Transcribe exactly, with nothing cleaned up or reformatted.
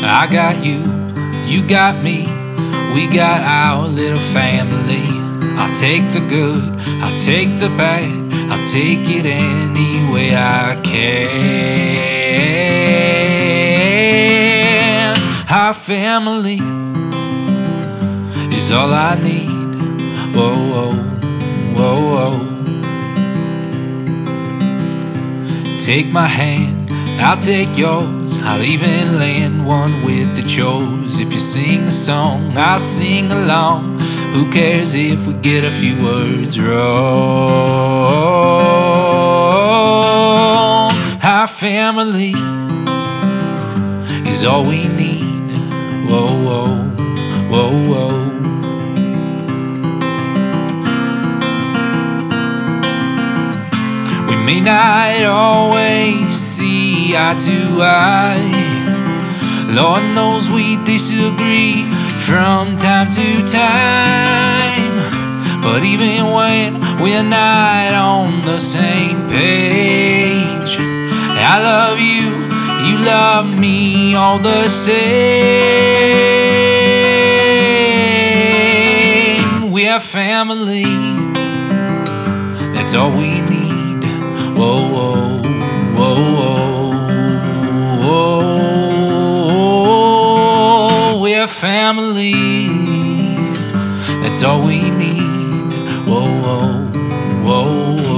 I got you, you got me, we got our little family. I'll take the good, I'll take the bad, I'll take it any way I can. Our family is all I need. Whoa, whoa, whoa, whoa. Take my hand, I'll take yours, I'll even lend one with the chores. If you sing a song, I'll sing along. Who cares if we get a few words wrong? Our family is all we need. Whoa, whoa, whoa, whoa. We may not always see eye to eye. Lord knows we disagree from time to time. But even when we're not on the same page, I love you, you love me all the same. We're family, that's all we need. Whoa, whoa, whoa, whoa, whoa. We're family, that's all we need. Whoa, whoa, whoa.